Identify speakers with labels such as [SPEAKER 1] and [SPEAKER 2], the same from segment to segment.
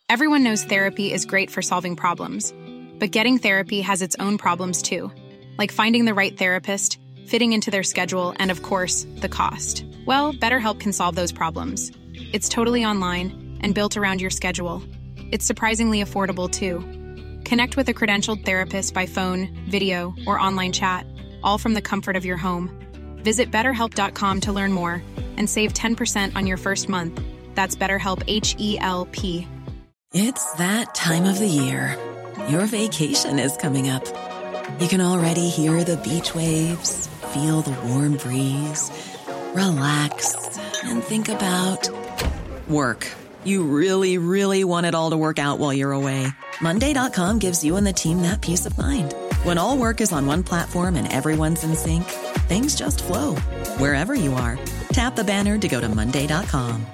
[SPEAKER 1] Everyone knows therapy is great for solving problems, but getting therapy has its own problems too, like finding the right therapist, fitting into their schedule, and of course, the cost. Well, BetterHelp can solve those problems. It's totally online and built around your schedule. It's surprisingly affordable too. Connect with a credentialed therapist by phone, video, or online chat, all from the comfort of your home. Visit BetterHelp.com to learn more and save 10% on your first month. That's BetterHelp, H-E-L-P.
[SPEAKER 2] It's that time of the year. Your vacation is coming up. You can already hear the beach waves, feel the warm breeze, relax, and think about work. You really, really want it all to work out while you're away. Monday.com gives you and the team that peace of mind. When all work is on one platform and everyone's in sync, things just flow. Wherever you are, tap the banner to go to Monday.com.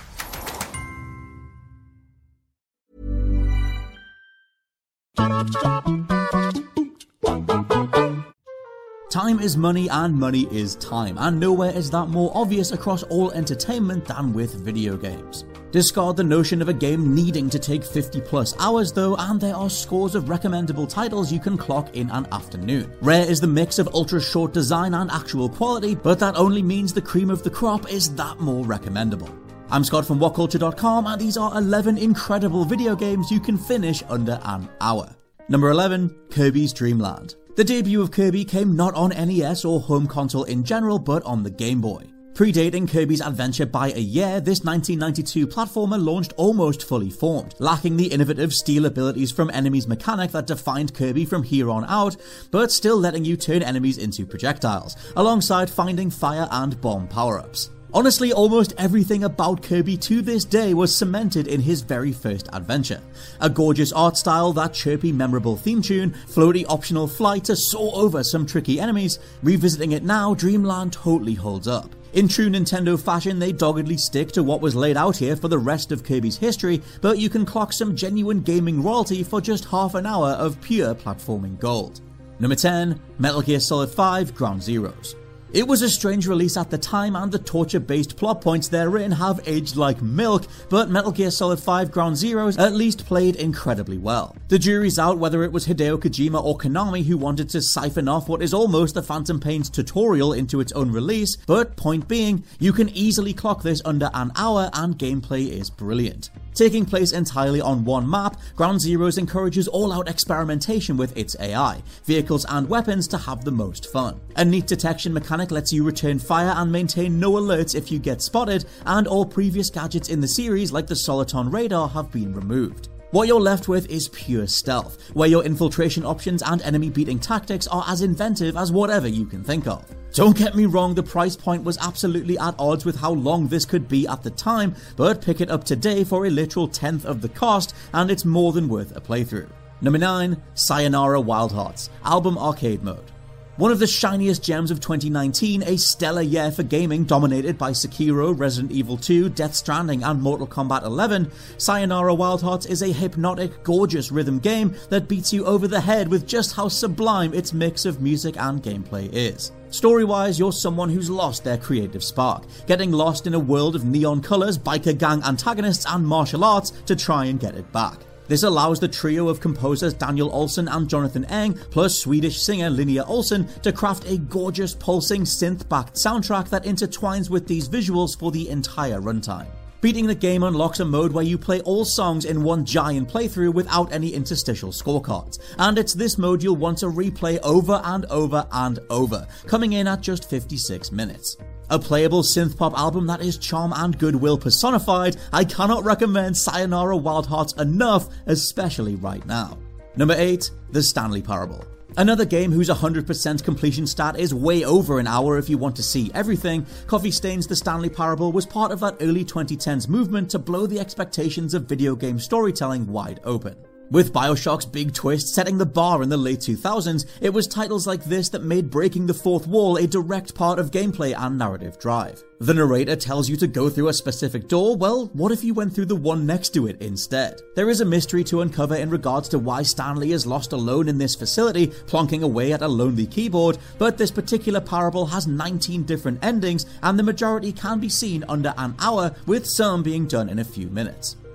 [SPEAKER 3] Time is money and money is time, and nowhere is that more obvious across all entertainment than with video games. Discard the notion of a game needing to take 50 plus hours though, and there are scores of recommendable titles you can clock in an afternoon. Rare is the mix of ultra short design and actual quality, but that only means the cream of the crop is that more recommendable. I'm Scott from WhatCulture.com, and these are 11 incredible video games you can finish under an hour. Number 11, Kirby's Dream Land. The debut of Kirby came not on NES or home console in general, but on the Game Boy. Predating Kirby's adventure by a year, this 1992 platformer launched almost fully formed, lacking the innovative steal abilities from enemies mechanic that defined Kirby from here on out, but still letting you turn enemies into projectiles, alongside finding fire and bomb power-ups. Honestly, almost everything about Kirby to this day was cemented in his very first adventure. A gorgeous art style, that chirpy memorable theme tune, floaty optional flight to soar over some tricky enemies. Revisiting it now, Dreamland totally holds up. In true Nintendo fashion, they doggedly stick to what was laid out here for the rest of Kirby's history, but you can clock some genuine gaming royalty for just half an hour of pure platforming gold. Number 10, Metal Gear Solid 5 Ground Zeroes. It was a strange release at the time, and the torture-based plot points therein have aged like milk, but Metal Gear Solid 5 Ground Zeroes at least played incredibly well. The jury's out whether it was Hideo Kojima or Konami who wanted to siphon off what is almost the Phantom Pain's tutorial into its own release, but point being, you can easily clock this under an hour and gameplay is brilliant. Taking place entirely on one map, Ground Zeroes encourages all-out experimentation with its AI, vehicles and weapons to have the most fun. A neat detection mechanic lets you return fire and maintain no alerts if you get spotted, and all previous gadgets in the series like the Soliton radar have been removed. What you're left with is pure stealth, where your infiltration options and enemy beating tactics are as inventive as whatever you can think of. Don't get me wrong, the price point was absolutely at odds with how long this could be at the time, but pick it up today for a literal tenth of the cost and it's more than worth a playthrough. Number 9, Sayonara Wild Hearts, Album Arcade Mode. One of the shiniest gems of 2019, a stellar year for gaming dominated by Sekiro, Resident Evil 2, Death Stranding and Mortal Kombat 11, Sayonara Wild Hearts is a hypnotic, gorgeous rhythm game that beats you over the head with just how sublime its mix of music and gameplay is. Story-wise, you're someone who's lost their creative spark, getting lost in a world of neon colours, biker gang antagonists and martial arts to try and get it back. This allows the trio of composers Daniel Olsson and Jonathan Eng, plus Swedish singer Linnea Olsson, to craft a gorgeous pulsing synth-backed soundtrack that intertwines with these visuals for the entire runtime. Beating the game unlocks a mode where you play all songs in one giant playthrough without any interstitial scorecards, and it's this mode you'll want to replay over and over and over, coming in at just 56 minutes. A playable synth-pop album that is charm and goodwill personified, I cannot recommend Sayonara Wild Hearts enough, especially right now. Number 8, The Stanley Parable. Another game whose 100% completion stat is way over an hour if you want to see everything, Coffee Stain's The Stanley Parable was part of that early 2010s movement to blow the expectations of video game storytelling wide open. With BioShock's big twist setting the bar in the late 2000s, it was titles like this that made breaking the fourth wall a direct part of gameplay and narrative drive. The narrator tells you to go through a specific door, well, what if you went through the one next to it instead? There is a mystery to uncover in regards to why Stanley is lost alone in this facility, plonking away at a lonely keyboard, but this particular parable has 19 different endings, and the majority can be seen under an hour, with some being done in a few minutes.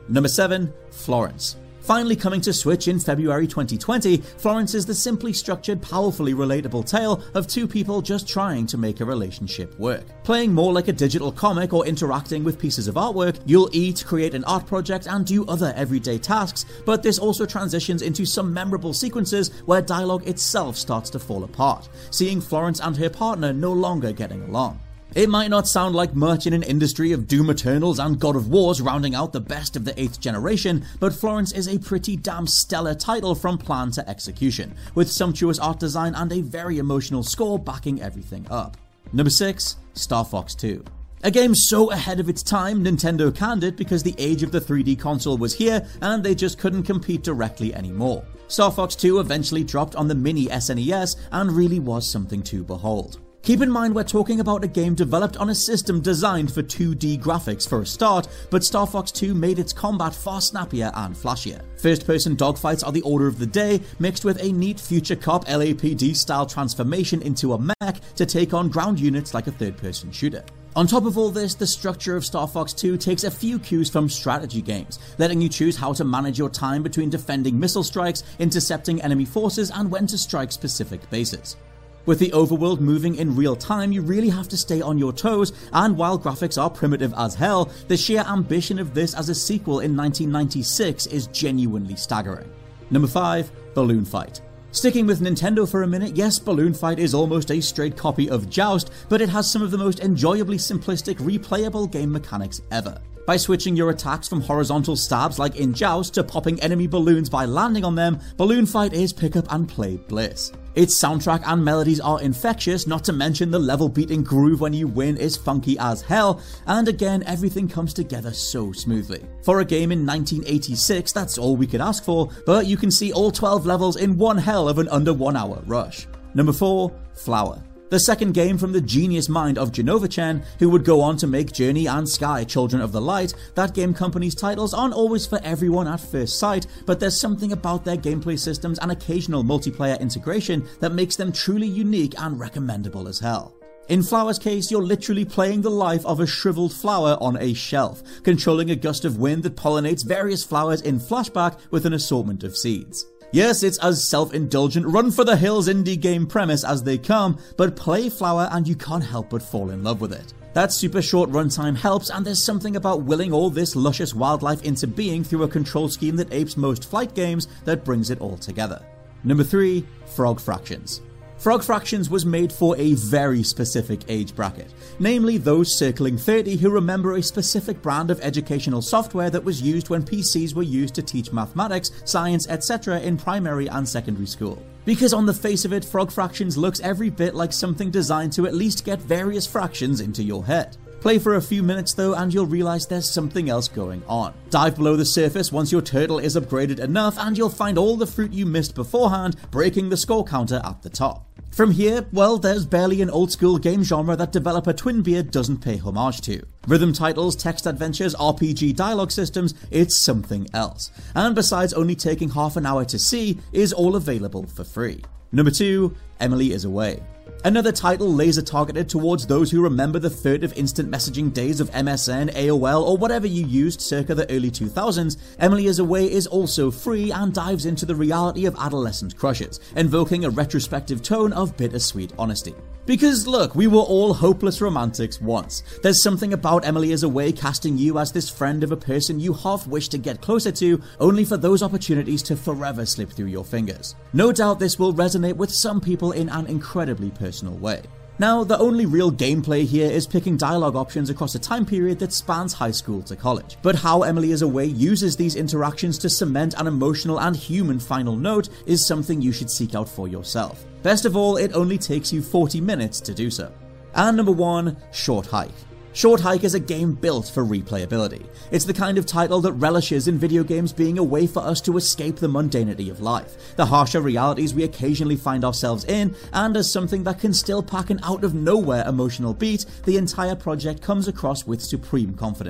[SPEAKER 3] Number 7. Florence. Finally coming to Switch in February 2020, Florence is the simply structured, powerfully relatable tale of two people just trying to make a relationship work. Playing more like a digital comic or interacting with pieces of artwork, you'll eat, create an art project, and do other everyday tasks, but this also transitions into some memorable sequences where dialogue itself starts to fall apart, seeing Florence and her partner no longer getting along. It might not sound like much in an industry of Doom Eternals and God of Wars rounding out the best of the 8th generation, but Florence is a pretty damn stellar title from plan to execution, with sumptuous art design and a very emotional score backing everything up. Number 6. Star Fox 2. A game so ahead of its time, Nintendo canned it because the age of the 3D console was here and they just couldn't compete directly anymore. Star Fox 2 eventually dropped on the mini SNES and really was something to behold. Keep in mind we're talking about a game developed on a system designed for 2D graphics for a start, but Star Fox 2 made its combat far snappier and flashier. First-person dogfights are the order of the day, mixed with a neat Future Cop LAPD-style transformation into a mech to take on ground units like a third-person shooter. On top of all this, the structure of Star Fox 2 takes a few cues from strategy games, letting you choose how to manage your time between defending missile strikes, intercepting enemy forces, and when to strike specific bases. With the overworld moving in real time, you really have to stay on your toes, and while graphics are primitive as hell, the sheer ambition of this as a sequel in 1996 is genuinely staggering. Number 5. Balloon Fight. Sticking with Nintendo for a minute, yes, Balloon Fight is almost a straight copy of Joust, but it has some of the most enjoyably simplistic, replayable game mechanics ever. By switching your attacks from horizontal stabs like in Joust to popping enemy balloons by landing on them, Balloon Fight is pick up and play bliss. Its soundtrack and melodies are infectious, not to mention the level beating groove when you win is funky as hell, and again everything comes together so smoothly. For a game in 1986, that's all we could ask for, but you can see all 12 levels in one hell of an under 1 hour rush. Number 4. Flower. The second game from the genius mind of Jenova-Chen, who would go on to make Journey and Sky Children of the Light. That game company's titles aren't always for everyone at first sight, but there's something about their gameplay systems and occasional multiplayer integration that makes them truly unique and recommendable as hell. In Flower's case, you're literally playing the life of a shriveled flower on a shelf, controlling a gust of wind that pollinates various flowers in flashback with an assortment of seeds. Yes, it's as self-indulgent, run for the hills indie game premise as they come, but play Flower and you can't help but fall in love with it. That super short runtime helps, and there's something about willing all this luscious wildlife into being through a control scheme that apes most flight games that brings it all together. Number 3. Frog Fractions. Frog Fractions was made for a very specific age bracket, namely those circling 30 who remember a specific brand of educational software that was used when PCs were used to teach mathematics, science, etc. in primary and secondary school. Because on the face of it, Frog Fractions looks every bit like something designed to at least get various fractions into your head. Play for a few minutes though and you'll realize there's something else going on. Dive below the surface once your turtle is upgraded enough and you'll find all the fruit you missed beforehand, breaking the score counter at the top. From here, well, there's barely an old school game genre that developer Twinbeard doesn't pay homage to. Rhythm titles, text adventures, RPG dialogue systems, it's something else. And besides only taking half an hour to see, is all available for free. Number 2, Emily is Away. Another title laser targeted towards those who remember the furtive instant messaging days of MSN, AOL, or whatever you used circa the early 2000s, Emily is Away is also free and dives into the reality of adolescent crushes, invoking a retrospective tone of bittersweet honesty. Because look, we were all hopeless romantics once. There's something about Emily is Away casting you as this friend of a person you half wish to get closer to, only for those opportunities to forever slip through your fingers. No doubt this will resonate with some people in an incredibly personal way. Now, the only real gameplay here is picking dialogue options across a time period that spans high school to college. But how Emily is Away uses these interactions to cement an emotional and human final note is something you should seek out for yourself. Best of all, it only takes you 40 minutes to do so. And number 1, Short Hike. Short Hike is a game built for replayability. It's the kind of title that relishes in video games being a way for us to escape the mundanity of life, the harsher realities we occasionally find ourselves in, and as something that can still pack an out-of-nowhere emotional beat, the entire project comes across with supreme confidence.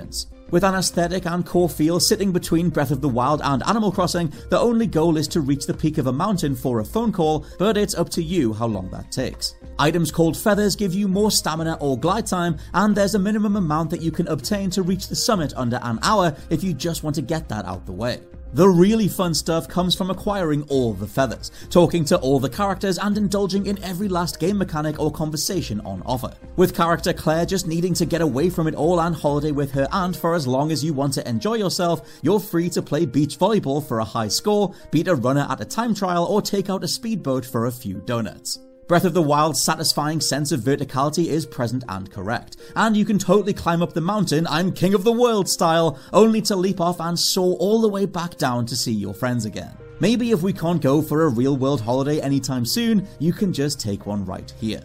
[SPEAKER 3] With an aesthetic and core feel sitting between Breath of the Wild and Animal Crossing, the only goal is to reach the peak of a mountain for a phone call, but it's up to you how long that takes. Items called feathers give you more stamina or glide time, and there's a minimum amount that you can obtain to reach the summit under an hour if you just want to get that out the way. The really fun stuff comes from acquiring all the feathers, talking to all the characters and indulging in every last game mechanic or conversation on offer. With character Claire just needing to get away from it all and holiday with her aunt for as long as you want to enjoy yourself, you're free to play beach volleyball for a high score, beat a runner at a time trial, or take out a speedboat for a few donuts. Breath of the Wild's satisfying sense of verticality is present and correct, and you can totally climb up the mountain I'm king of the world style, only to leap off and soar all the way back down to see your friends again. Maybe if we can't go for a real world holiday anytime soon, you can just take one right here.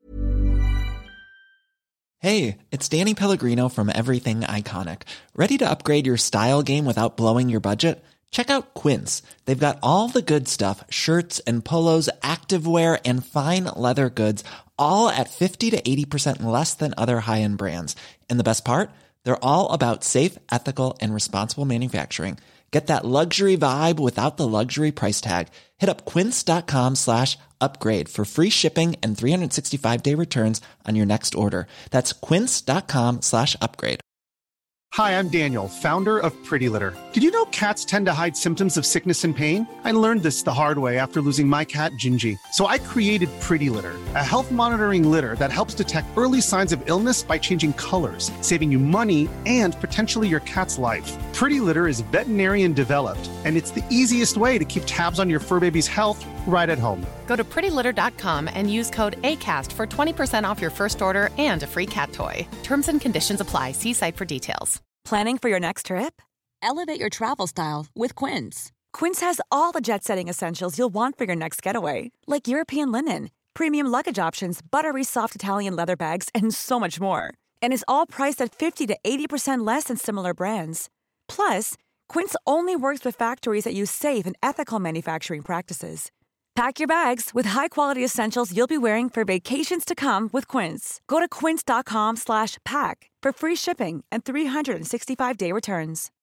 [SPEAKER 4] Hey, it's Danny Pellegrino from Everything Iconic. Ready to upgrade your style game without blowing your budget? Check out Quince. They've got all the good stuff, shirts and polos, activewear, and fine leather goods, all at 50 to 80% less than other high-end brands. And the best part? They're all about safe, ethical, and responsible manufacturing. Get that luxury vibe without the luxury price tag. Hit up quince.com/upgrade for free shipping and 365-day returns on your next order. That's quince.com/upgrade.
[SPEAKER 5] Hi, I'm Daniel, founder of Pretty Litter. Did you know cats tend to hide symptoms of sickness and pain? I learned this the hard way after losing my cat, Gingy. So I created Pretty Litter, a health monitoring litter that helps detect early signs of illness by changing colors, saving you money and potentially your cat's life. Pretty Litter is veterinarian developed, and it's the easiest way to keep tabs on your fur baby's health right at home.
[SPEAKER 6] Go to prettylitter.com and use code ACAST for 20% off your first order and a free cat toy. Terms and conditions apply. See site for details.
[SPEAKER 7] Planning for your next trip? Elevate your travel style with Quince. Quince has all the jet-setting essentials you'll want for your next getaway, like European linen, premium luggage options, buttery soft Italian leather bags, and so much more. And is all priced at 50 to 80% less than similar brands. Plus, Quince only works with factories that use safe and ethical manufacturing practices. Pack your bags with high-quality essentials you'll be wearing for vacations to come with Quince. Go to quince.com/pack for free shipping and 365-day returns.